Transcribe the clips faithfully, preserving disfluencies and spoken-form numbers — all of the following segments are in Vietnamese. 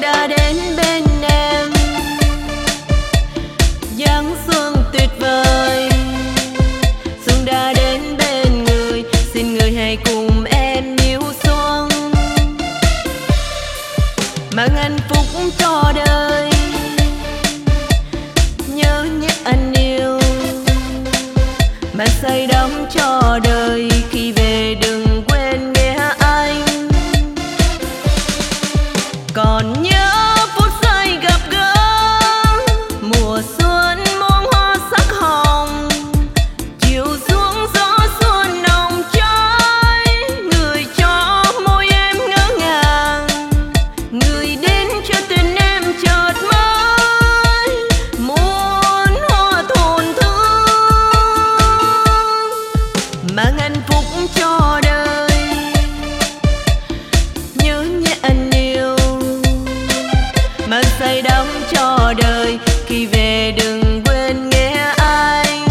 đã đến bên em, giáng xuân tuyệt vời. Xuân đã đến bên người, xin người hãy cùng em yêu xuân, mang hạnh phúc cho đời. Nhớ nhất anh yêu, mà say đắm cho đời. Khi về đừng quên nghe anh, còn nhớ phút giây gặp gỡ mùa xuân muôn hoa sắc hồng. Chiều xuống gió xuân nồng cháy, người cho môi em ngỡ ngàng, người đến cho tình em chợt mới muôn hoa thổn thương, mang hạnh phúc cho đời. Nhớ nhé anh yêu, mang say đắm cho đời. Khi về đừng quên nghe anh.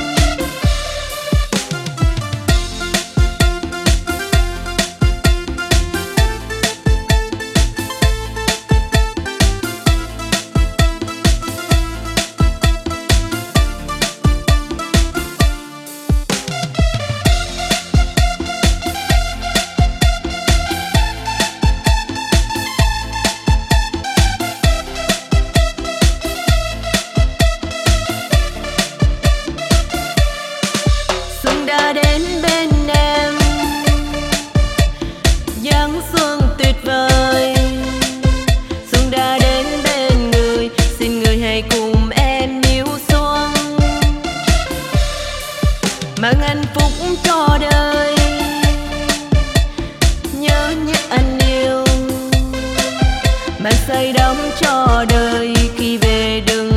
Xuân đã đến bên em, giáng xuân tuyệt vời. Xuân đã đến bên người, xin người hãy cùng em yêu xuân, mang hạnh phúc cho đời. Nhớ nhất anh yêu, mang say đắm cho đời. Khi về đừng